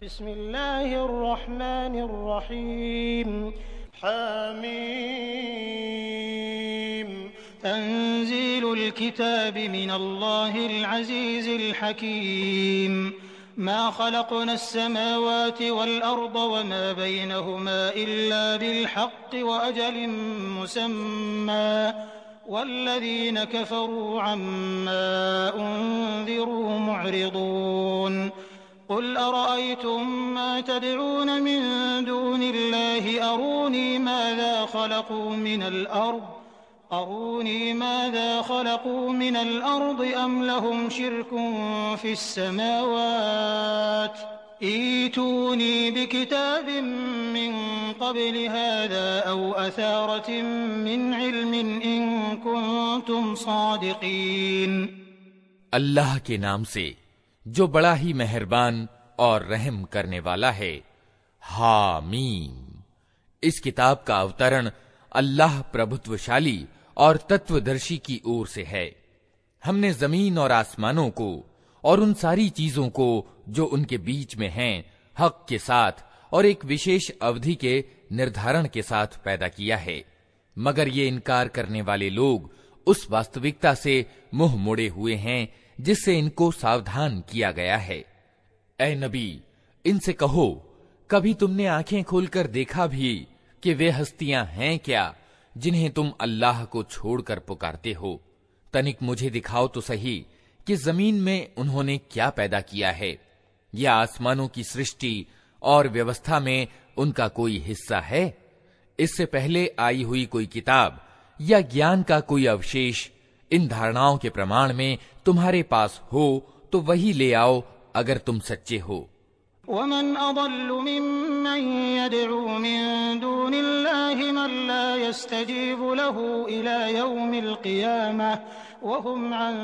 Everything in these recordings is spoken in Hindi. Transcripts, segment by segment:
बिस्मिल्लाहिर्रहमानिर्रहीम हामीम तंजीलुल किताबि मिनल्लाहिल अज़ीज़िल हकीम मा खलक़नस समावाति वल अर्द वमा बैनहुमा इल्ला बिल हक़्क़ि व अजलिम मुसम्मा वल्लज़ीन कफ़रू अम्मा उन्ज़िरू मुअरिदून क़ुल अरअयतुम मा तदऊन मिन दूनिल्लाहि अरूनी माज़ा खलक़ू मिनल अर्द अम लहुम शिर्कुन फिस्समावात ईतूनी बिकिताबिम मिन क़ब्लि हाज़ा औ असारतिम मिन इल्मिन इन कुन्तुम सादिक़ीन। अल्लाह के नाम से जो बड़ा ही मेहरबान और रहम करने वाला है। हामीम। इस किताब का अवतरण अल्लाह प्रभुत्वशाली और तत्वदर्शी की ओर से है। हमने जमीन और आसमानों को और उन सारी चीजों को जो उनके बीच में हैं हक के साथ और एक विशेष अवधि के निर्धारण के साथ पैदा किया है, मगर ये इनकार करने वाले लोग उस वास्तविकता से मुंह मोड़े हुए हैं जिससे इनको सावधान किया गया है। ऐ नबी, इनसे कहो, कभी तुमने आंखें खोलकर देखा भी कि वे हस्तियां हैं क्या जिन्हें तुम अल्लाह को छोड़कर पुकारते हो? तनिक मुझे दिखाओ तो सही कि जमीन में उन्होंने क्या पैदा किया है, या आसमानों की सृष्टि और व्यवस्था में उनका कोई हिस्सा है? इससे पहले आई हुई कोई किताब या ज्ञान का कोई अवशेष इन धारणाओं के प्रमाण में तुम्हारे पास हो तो वही ले आओ अगर तुम सच्चे हो। वमन अदल्लु मिम्मन यदउ मिन दूनिल्लाहि मन ला यस्तजीबु लहु इला यौमिल क़ियामह व हुम अन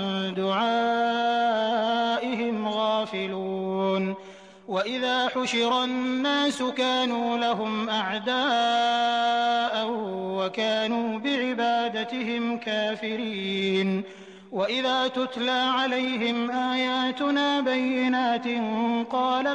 दुआइहिम गाफिलून। वइज़ा हुशिरन्नासु कानू लहुम अअदाअन व कानू बिइबादतिहिम काफिरीन। वइज़ा तुतला अलैहिम आयातुना बय्यिनातिन क़ाल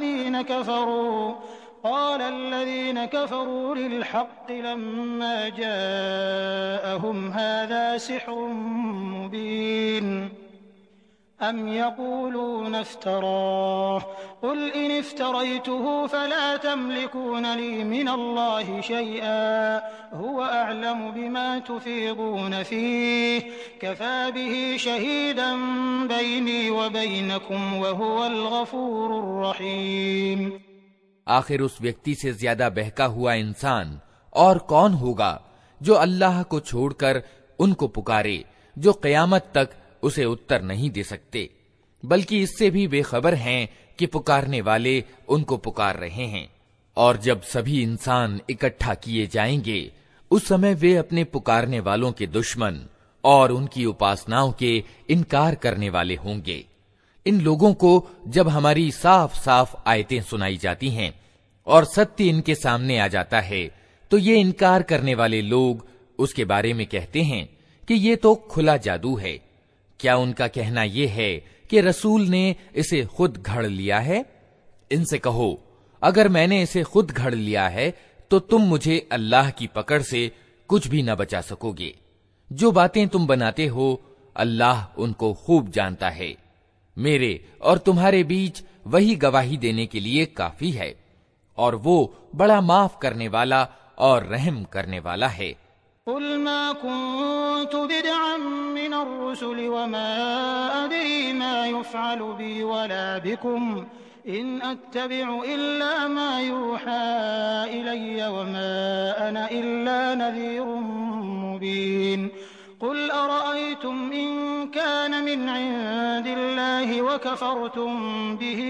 الذين كفروا للحق لما جاءهم هذا سحر مبين أم يقولون افتراه قل إن افتريته فلا تملكون لي من الله شيئا هو أعلم بما تفيضون فيه كفى به شهيدا بيني وبينكم وهو الغفور الرحيم। आखिर उस व्यक्ति से ज्यादा बहका हुआ इंसान और कौन होगा जो अल्लाह को छोड़कर उनको पुकारे जो क़यामत तक उसे उत्तर नहीं दे सकते, बल्कि इससे भी बेखबर हैं कि पुकारने वाले उनको पुकार रहे हैं। और जब सभी इंसान इकट्ठा किए जाएंगे उस समय वे अपने पुकारने वालों के दुश्मन और उनकी उपासनाओं के इनकार करने वाले होंगे। इन लोगों को जब हमारी साफ साफ आयतें सुनाई जाती हैं और सत्य इनके सामने आ जाता है तो ये इनकार करने वाले लोग उसके बारे में कहते हैं कि ये तो खुला जादू है। क्या उनका कहना यह है कि रसूल ने इसे खुद घड़ लिया है? इनसे कहो, अगर मैंने इसे खुद घड़ लिया है तो तुम मुझे अल्लाह की पकड़ से कुछ भी न बचा सकोगे। जो बातें तुम बनाते हो अल्लाह उनको खूब जानता है। मेरे और तुम्हारे बीच वही गवाही देने के लिए काफी है, और वो बड़ा माफ करने वाला और रहम करने वाला है। कुल मा कुन्तु बिदअम मिनर रुसुलि वमा अदरी मा युफ़अलु बी वला बिकुम इन अत्तबिउ इल्ला मा यूहा इलय्य वमा अना इल्ला नज़ीरुम मुबीन। कुल अरअयतुम इन कान मिन इंदिल्लाहि व कफ़रतुम बिही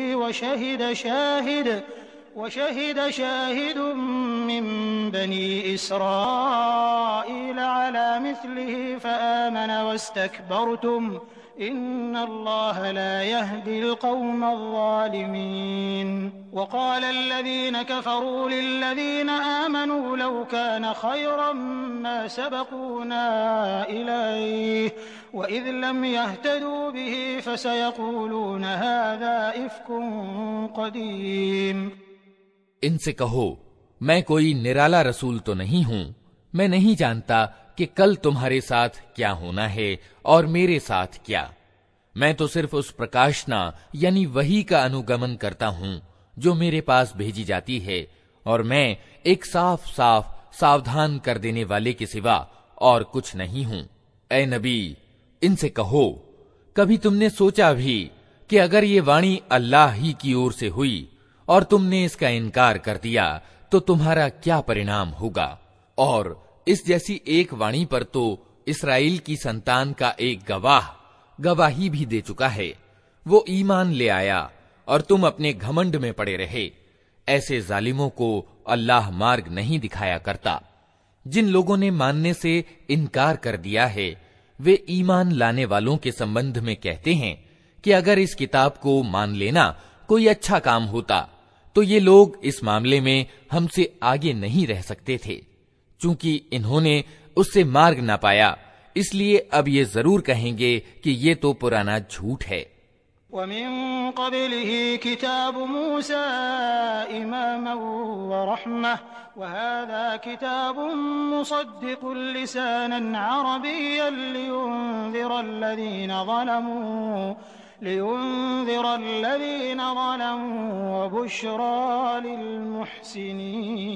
وشهد شاهد من بني إسرائيل على مثله فآمن واستكبرتم इन्नल्लाह ला यहदिल कौमल ज़ालिमीन। वक़ाल अल्लज़ीन कफ़रू लिल्लज़ीन आमनू लौ कान खैरन मा सबक़ूना इलैहि व इज़ लम यहतदू बिही फसयक़ूलून हाज़ा इफ़्कुन क़दीम। इनसे कहो, मैं कोई निराला रसूल तो नहीं हूं। मैं नहीं जानता कि कल तुम्हारे साथ क्या होना है और मेरे साथ क्या। मैं तो सिर्फ उस प्रकाशना यानी वही का अनुगमन करता हूं जो मेरे पास भेजी जाती है, और मैं एक साफ साफ सावधान कर देने वाले के सिवा और कुछ नहीं हूं। ऐ नबी, इनसे कहो, कभी तुमने सोचा भी कि अगर ये वाणी अल्लाह ही की ओर से हुई और तुमने इसका इनकार कर दिया तो तुम्हारा क्या परिणाम होगा? और इस जैसी एक वाणी पर तो इस्राएल की संतान का एक गवाह गवाही भी दे चुका है। वो ईमान ले आया और तुम अपने घमंड में पड़े रहे। ऐसे जालिमों को अल्लाह मार्ग नहीं दिखाया करता। जिन लोगों ने मानने से इनकार कर दिया है वे ईमान लाने वालों के संबंध में कहते हैं कि अगर इस किताब को मान लेना कोई अच्छा काम होता तो ये लोग इस मामले में हमसे आगे नहीं रह सकते थे। चूंकि इन्होंने उससे मार्ग न पाया, इसलिए अब ये जरूर कहेंगे कि ये तो पुराना झूठ है। वमिन क़ब्लिही किताब मूसा इमामन व रहमह व हाज़ा किताबुन मुसद्दिक़ुन लिसानन अरबिय्यन लियुनज़िरा अल्लज़ीना ज़लमू व बुश्रा लिलमुहसिनीन।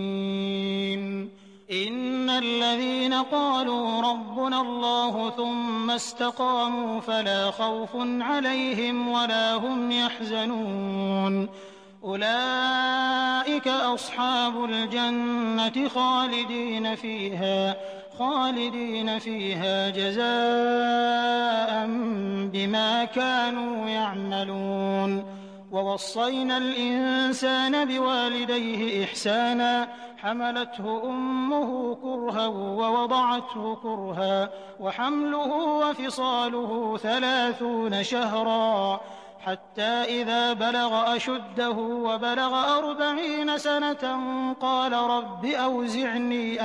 इन्नल्लज़ीन क़ालू रब्बुना अल्लाहु थुम्मा इस्तक़ामू फ़ला ख़ौफ़ुन अलैहिम वला हुम यहज़नून। उलाइका अस्हाबुल जन्नति ख़ालिदीन फ़ीहा जज़ाअन बिमा कानू यअमलून। ववस्सैना अल-इंसान बिवालिदैहि इहसाना حملته أمه كرها ووضعته كرها وحمله وفصاله 30 شهرا حتى إذا بلغ أشده وبلغ 40 سنة قال رب أوزعني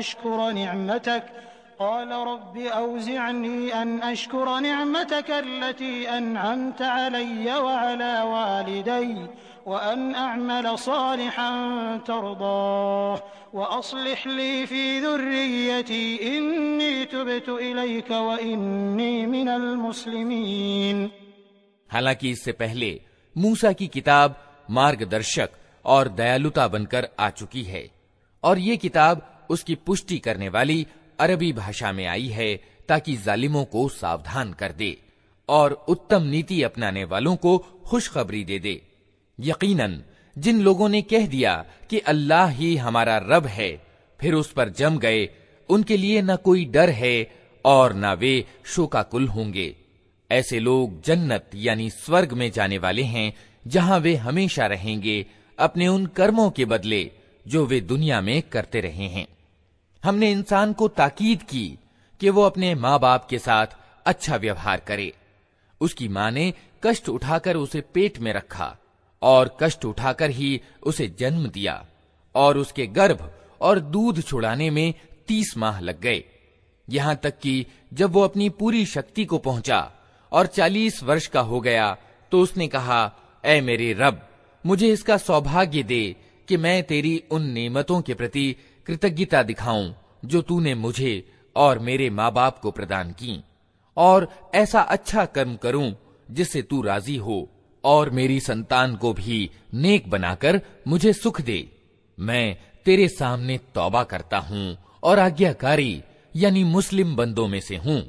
أن أشكر نعمتك التي أنعمت علي وعلى والدي وأن أعمل صالحا ترضاه وأصلح لي في ذريتي إني تبت إليك وإني من المسلمين। हालांकि इससे पहले मूसा की किताब मार्गदर्शक और दयालुता बनकर आ चुकी है, और ये किताब उसकी पुष्टि करने वाली अरबी भाषा में आई है ताकि जालिमों को सावधान कर दे और उत्तम नीति अपनाने वालों को खुशखबरी दे दे। यकीनन जिन लोगों ने कह दिया कि अल्लाह ही हमारा रब है, फिर उस पर जम गए, उनके लिए न कोई डर है और न वे शोकाकुल होंगे। ऐसे लोग जन्नत यानी स्वर्ग में जाने वाले हैं, जहां वे हमेशा रहेंगे अपने उन कर्मों के बदले जो वे दुनिया में करते रहे हैं। हमने इंसान को ताकीद की कि वो अपने माँ बाप के साथ अच्छा व्यवहार करे। उसकी माँ ने कष्ट उठाकर उसे पेट में रखा और कष्ट उठाकर ही उसे जन्म दिया, और उसके गर्भ और दूध छुड़ाने में 30 माह लग गए। यहां तक कि जब वो अपनी पूरी शक्ति को पहुंचा और 40 वर्ष का हो गया तो उसने कहा, ऐ मेरे रब, मुझे इसका सौभाग्य दे कि मैं तेरी उन नेमतों के प्रति कृतज्ञता दिखाऊं जो तूने मुझे और मेरे माँ बाप को प्रदान की, और ऐसा अच्छा कर्म करूं जिससे तू राजी हो, और मेरी संतान को भी नेक बनाकर मुझे सुख दे। मैं तेरे सामने तौबा करता हूँ और आज्ञाकारी यानी मुस्लिम बंदों में से हूँ।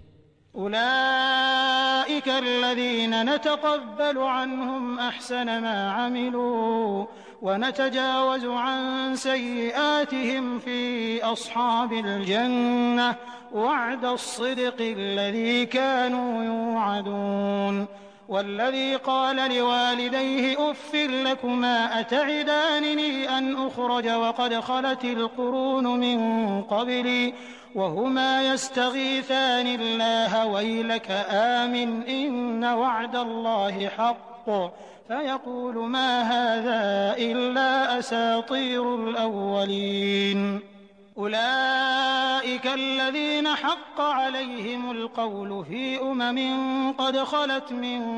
उलाइका अल्लज़ीना नतक़ब्बलु अन्हुम अहसन मा अमिलू व नतजावज़ु अन सय्यिआतिहिम फ़ी अस्हाबिल जन्नह वअदस-सिद्क़ि अल्लज़ी कानू युअदून। والذي قال لوالديه أف لكما أتعدانني أن أخرج وقد خلت القرون من قبلي वहुमा यस्तगीसानिल्लाह वैलक आमिन इन्न वअदल्लाहि हक़्क़ फयक़ूलु मा हाज़ा इल्ला असातीरुल अव्वलीन उलाइका अल्लज़ीना हक़्क़ अलैहिमुल क़ौलु फ़ी उममिन क़द ख़लत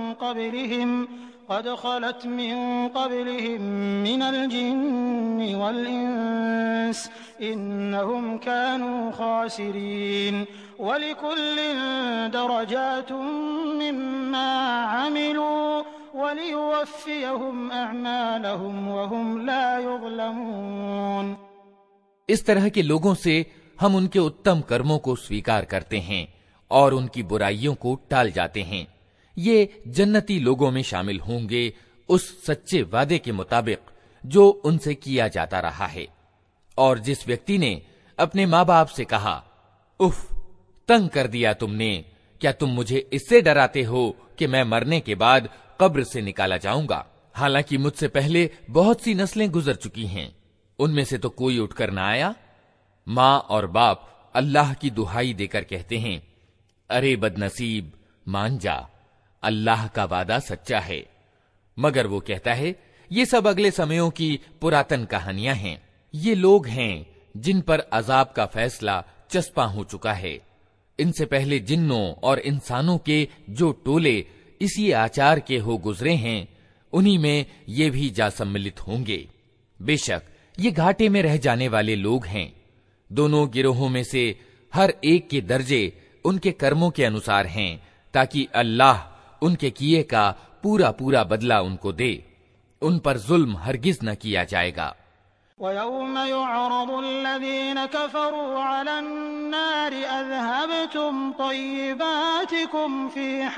मिन क़ब्लिहिम मिनल जिन्नि वल इंस इन्नहुम कानू ख़ासिरीन वलिकुल्लिन दरजातुम मिम्मा अमिलू वलियुवफ़्फ़ियहुम अअमालहुम वहुम ला युज़लमून। इस तरह के लोगों से हम उनके उत्तम कर्मों को स्वीकार करते हैं और उनकी बुराइयों को टाल जाते हैं। ये जन्नती लोगों में शामिल होंगे उस सच्चे वादे के मुताबिक जो उनसे किया जाता रहा है। और जिस व्यक्ति ने अपने माँ बाप से कहा, उफ, तंग कर दिया तुमने, क्या तुम मुझे इससे डराते हो कि मैं मरने के बाद कब्र से निकाला जाऊंगा, हालांकि मुझसे पहले बहुत सी नस्लें गुजर चुकी हैं, उनमें से तो कोई उठकर ना आया। माँ और बाप अल्लाह की दुहाई देकर कहते हैं, अरे बदनसीब, मान जा, अल्लाह का वादा सच्चा है। मगर वो कहता है, ये सब अगले समयों की पुरातन कहानियां हैं। ये लोग हैं जिन पर अजाब का फैसला चस्पा हो चुका है। इनसे पहले जिन्नों और इंसानों के जो टोले इसी आचार के हो गुजरे हैं, उन्हीं में ये भी जा सम्मिलित होंगे। बेशक ये घाटे में रह जाने वाले लोग हैं। दोनों गिरोहों में से हर एक के दर्जे उनके कर्मों के अनुसार हैं, ताकि अल्लाह उनके किए का पूरा पूरा बदला उनको दे। उन पर जुल्म हरगिज न किया जाएगा। वयौम युअरदुल्लज़ीना कफ़रू अलन्नारि अज़हबतुम तय्यिबातिकुम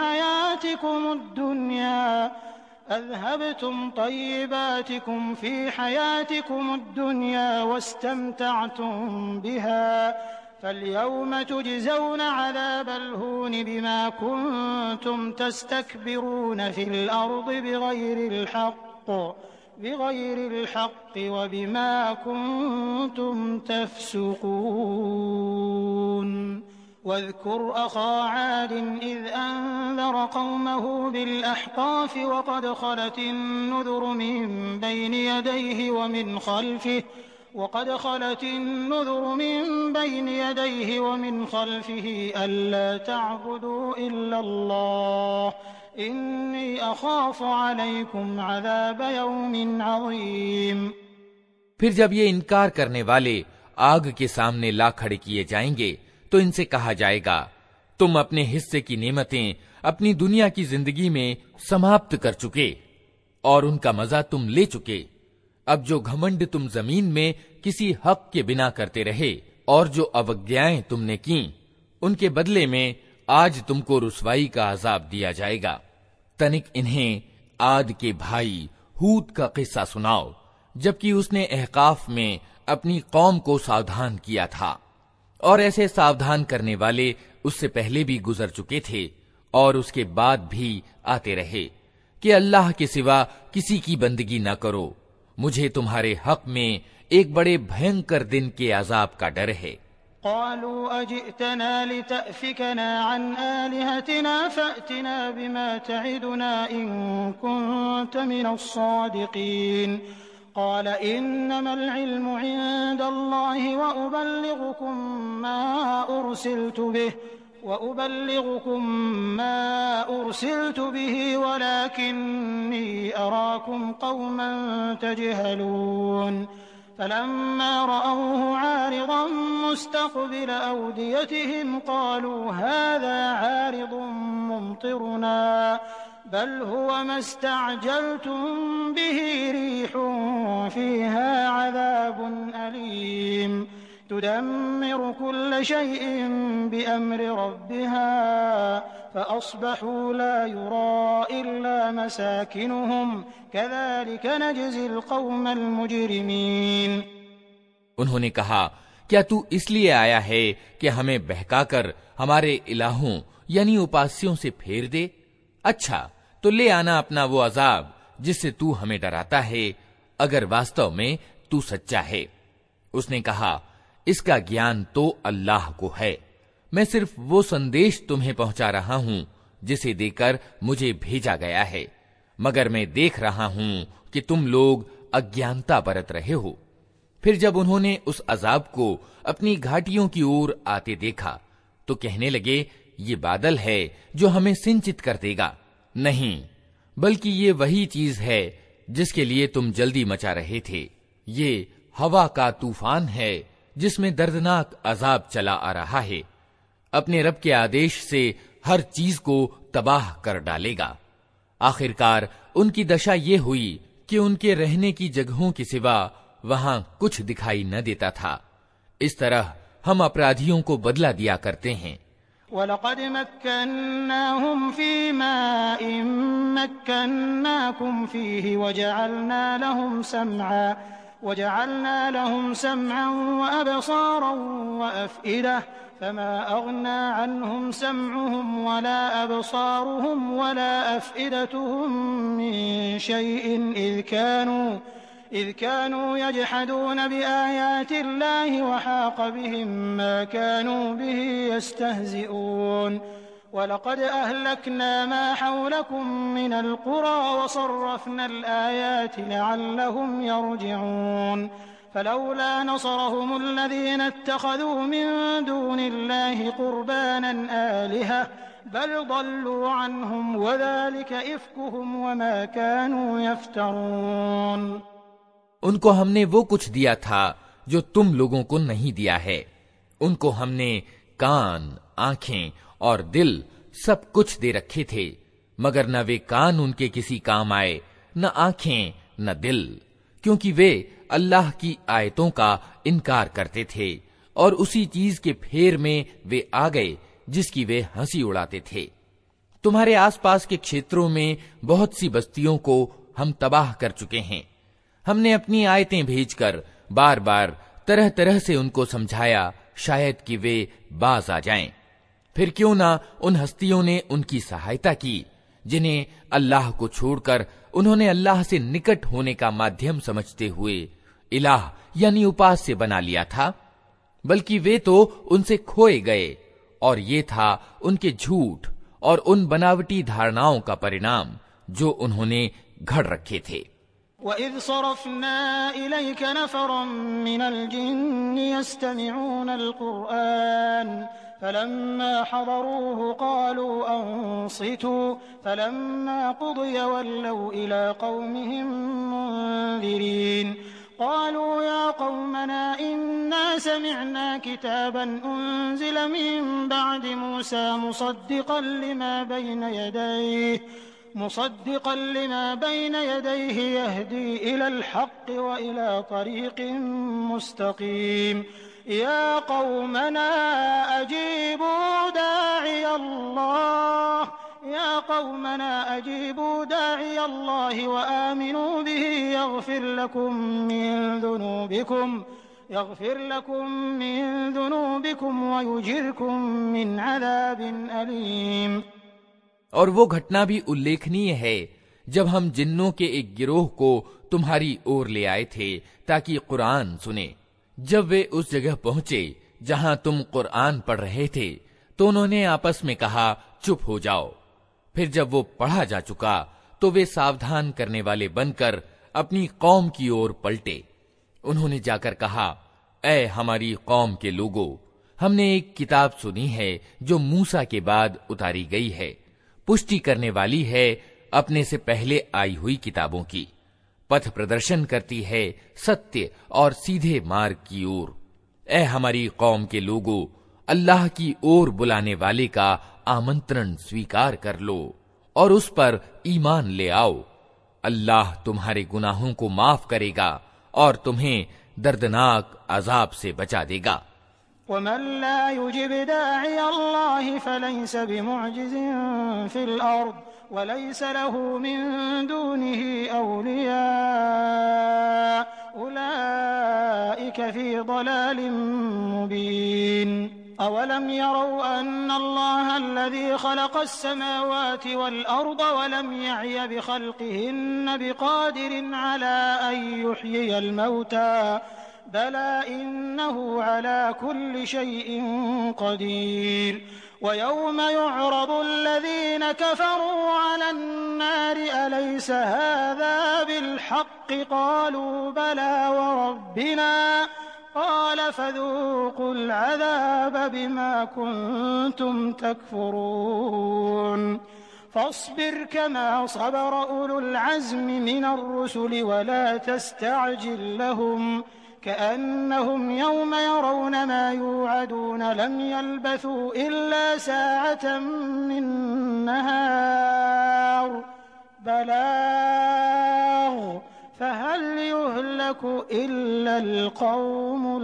फ़ी हयातिकुमुद्दुन्या वस्तमतअतुम बिहा फल्यौम तुजज़ौन अज़ाबल हून बिमा कुन्तुम तस्तकबिरून फिल अर्दि बिग़ैरिल हक़्क़ व बिमा कुन्तुम तफ़्सुक़ून। वज़्कुर अख़ा आद इज़ अनज़र कौमहु बिलअहक़ाफ़ वक़द ख़लतिन्नुज़ुरु मिन बैनि यदैहि वमिन ख़ल्फ़िहि अल्ला तअबुदू इल्लल्लाह इन्नी अख़ाफ़ु अलैकुम अज़ाब यौमिन अज़ीम। फिर जब ये इनकार करने वाले आग के सामने ला खड़े किए जाएंगे तो इनसे कहा जाएगा, तुम अपने हिस्से की नेमतें अपनी दुनिया की जिंदगी में समाप्त कर चुके और उनका मजा तुम ले चुके। अब जो घमंड तुम जमीन में किसी हक के बिना करते रहे और जो अवज्ञाएं तुमने की, उनके बदले में आज तुमको रुसवाई का अजाब दिया जाएगा। तनिक इन्हें आद के भाई हूद का किस्सा सुनाओ, जबकि उसने अहकाफ में अपनी कौम को सावधान किया था। और ऐसे सावधान करने वाले उससे पहले भी गुजर चुके थे और उसके बाद भी आते रहे कि अल्लाह के सिवा किसी की बंदगी न करो, मुझे तुम्हारे हक में एक बड़े भयंकर दिन के अजाब का डर है। क़ालू अजि'तना लितअफ़िकना अन आलिहतिना फ़अतिना बिमा तइदुना इन कुन्त मिनस्सादिक़ीन। क़ाल इन्नमल इल्मु इंदल्लाहि व उबल्लिग़ुकुम मा उरसिलतु बिहि वलाकिन्नी अराकुम क़ौमन तजहलून। फलम्मा रअवहु आरिज़न मुस्तक़बिल अवदियतिहिम क़ालू हाज़ा आरिज़ुन मुमतिरुना बल हुव मस्तअजलतुम बिहि रीहुन फ़ीहा अज़ाबुन अलीम तुदम्मिरु कुल्ल शैइन बिअम्रि रब्बिहा फ़अस्बहू ला युरा इल्ला मसाकिनुहुम कज़ालिक नजज़िल क़ौमल मुजरिमीन। उन्होंने कहा, क्या तू इसलिए आया है कि हमें बहकाकर हमारे इलाहों यानी उपास्यों से फेर दे? अच्छा, तो ले आना अपना वो अजाब जिससे तू हमें डराता है, अगर वास्तव में तू सच्चा है। उसने कहा, इसका ज्ञान तो अल्लाह को है। मैं सिर्फ वो संदेश तुम्हें पहुंचा रहा हूं जिसे देकर मुझे भेजा गया है, मगर मैं देख रहा हूं कि तुम लोग अज्ञानता बरत रहे हो। फिर जब उन्होंने उस अजाब को अपनी घाटियों की ओर आते देखा तो कहने लगे, ये बादल है जो हमें सिंचित कर देगा। नहीं, बल्कि ये वही चीज है जिसके लिए तुम जल्दी मचा रहे थे। ये हवा का तूफान है जिसमें दर्दनाक अजाब चला आ रहा है। अपने रब के आदेश से हर चीज को तबाह कर डालेगा। आखिरकार उनकी दशा ये हुई कि उनके रहने की जगहों के सिवा वहां कुछ दिखाई न देता था। इस तरह हम अपराधियों को बदला दिया करते हैं। वलक़द मक्कन्नाहुम फ़ीमाइन मक्कन्नाकुम फ़ीहि वजअलना लहुम समअन वअबसारन वअफ़इदह फमा अग़ना अन्हुम समउहुम वला अबसारुहुम वला अफ़इदतुहुम मिन शैइन इज़ कानू यजहदून बिआयातिल्लाहि वहाक़ बिहिम मा कानू बिही यस्तहज़िऊन वलक़द अहलकना मा हौलकुम मिनल क़ुरा वसर्रफ़नल आयाति लअल्लहुम यरजिऊन फलौला नसरहुमुल्लज़ीना इत्तख़ज़ू मिन दूनिल्लाहि क़ुरबानन आलिहा बल ضلوا عنهم वज़ालिक इफ़्कुहुम वमा कानू यफ़्तरून। उनको हमने वो कुछ दिया था जो तुम लोगों को नहीं दिया है। उनको हमने कान, आंखें और दिल सब कुछ दे रखे थे, मगर न वे कान उनके किसी काम आए, न आंखें, न दिल, क्योंकि वे अल्लाह की आयतों का इनकार करते थे और उसी चीज के फेर में वे आ गए जिसकी वे हंसी उड़ाते थे। तुम्हारे आसपास के क्षेत्रों में बहुत सी बस्तियों को हम तबाह कर चुके हैं। हमने अपनी आयतें भेजकर बार बार तरह तरह से उनको समझाया, शायद कि वे बाज आ जाएं। फिर क्यों ना उन हस्तियों ने उनकी सहायता की जिन्हें अल्लाह को छोड़कर उन्होंने अल्लाह से निकट होने का माध्यम समझते हुए इलाह यानी उपास्य बना लिया था, बल्कि वे तो उनसे खोए गए और ये था उनके झूठ और उन बनावटी धारणाओं का परिणाम जो उन्होंने घड़ रखे थे। वइज़ सरफ़ना इलैक नफ़रम मिनल जिन्नि यस्तमिऊनल क़ुरआन फलम्मा हज़रूहु क़ालू अंसितू फलम्मा क़ुदिय वल्लौ इला क़ौमिहिम मुन्ज़िरीन क़ालू या क़ौमना इन्ना समिअना किताबन उन्ज़िल मिन बअदि मूसा मुसद्दिक़न लिमा बैन यदैहि यहदी इलल हक़्क़ि व इला तरीक़िन मुस्तक़ीम या क़ौमना अजीबू दाዒय अल्लाह व आमिनू बिही यग़फ़िर लकुम मिन ज़ुनूबिकुम व युजिरकुम मिन अज़ाबिन अलीम। और वो घटना भी उल्लेखनीय है जब हम जिन्नों के एक गिरोह को तुम्हारी ओर ले आए थे ताकि कुरान सुने। जब वे उस जगह पहुंचे जहां तुम कुरान पढ़ रहे थे तो उन्होंने आपस में कहा, चुप हो जाओ। फिर जब वो पढ़ा जा चुका तो वे सावधान करने वाले बनकर अपनी कौम की ओर पलटे। उन्होंने जाकर कहा, ऐ हमारी कौम के लोगों, हमने एक किताब सुनी है जो मूसा के बाद उतारी गई है, पुष्टि करने वाली है अपने से पहले आई हुई किताबों की, पथ प्रदर्शन करती है सत्य और सीधे मार्ग की ओर। ऐ हमारी कौम के लोगों, अल्लाह की ओर बुलाने वाले का आमंत्रण स्वीकार कर लो और उस पर ईमान ले आओ। अल्लाह तुम्हारे गुनाहों को माफ करेगा और तुम्हें दर्दनाक अजाब से बचा देगा। वमन ला युजिब दाዒय अल्लाह फलैस बिमुअजिज़िन फिल अर्द वलैस लहू मिन दूनिही औलिया उलाइक फी ज़लालिन मुबीन। अवलम यरौ अन्न अल्लाह अल्लज़ी खलक़स समावाति वल अर्द वलम यअय बिखल्क़िहिन्न बिक़ादिरिन अला अन युह्यियल मौता बला इन्नहु अला कुल्लि शैइन क़दीर वयौम युअरदुल्लज़ीन कफ़रू अलन्नारि अलैस हाज़ा बिलहक़्क़ि क़ालू बला वरब्बिना क़ाल फ़ज़ूक़ुल अज़ाब बिमा कुन्तुम तकफ़ुरून फ़ास्बिर कमा सबर उलुल अज़्मि मिनर रुसुलि वला तस्तअजिल लहुम कअन्नहुम यौम यरौन मा युअदून लम यल्बथू इल्ला साअतन मिन नहार बलाग़ फहल युहलकु इल्लल क़ौमुल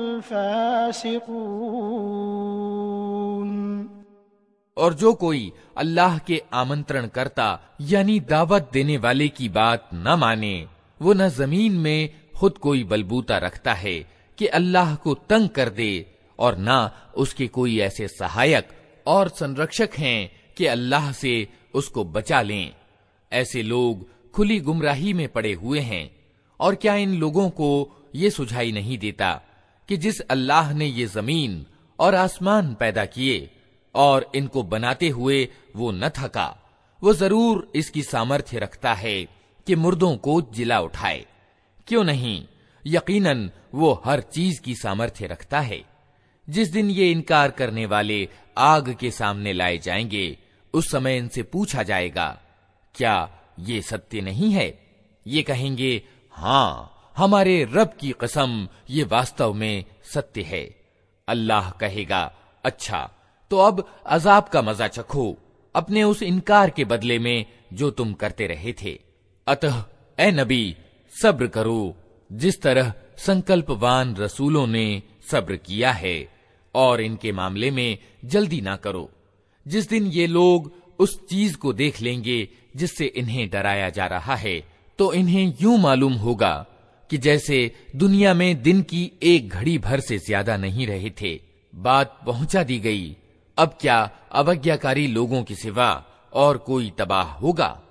फ़ासिक़ून। और जो कोई अल्लाह के आमंत्रण करता यानी दावत देने वाले की बात न माने, वो न जमीन में खुद कोई बलबूता रखता है कि अल्लाह को तंग कर दे, और न उसके कोई ऐसे सहायक और संरक्षक हैं कि अल्लाह से उसको बचा लें। ऐसे लोग खुली गुमराही में पड़े हुए हैं। और क्या इन लोगों को ये सुझाई नहीं देता कि जिस अल्लाह ने ये जमीन और आसमान पैदा किए और इनको बनाते हुए वो न थका, वो जरूर इसकी सामर्थ्य रखता है कि मुर्दों को जिला उठाए। क्यों नहीं, यकीनन वो हर चीज की सामर्थ्य रखता है। जिस दिन ये इनकार करने वाले आग के सामने लाए जाएंगे, उस समय इनसे पूछा जाएगा, क्या ये सत्य नहीं है? ये कहेंगे, हाँ, हमारे रब की कसम, ये वास्तव में सत्य है। अल्लाह कहेगा, अच्छा, तो अब अजाब का मजा चखो अपने उस इनकार के बदले में जो तुम करते रहे थे। अतः ए नबी, सब्र करो जिस तरह संकल्पवान रसूलों ने सब्र किया है, और इनके मामले में जल्दी ना करो। जिस दिन ये लोग उस चीज को देख लेंगे जिससे इन्हें डराया जा रहा है, तो इन्हें यूं मालूम होगा कि जैसे दुनिया में दिन की एक घड़ी भर से ज्यादा नहीं रहे थे। बात पहुंचा दी गई। अब क्या अवज्ञाकारी लोगों के सिवा और कोई तबाह होगा?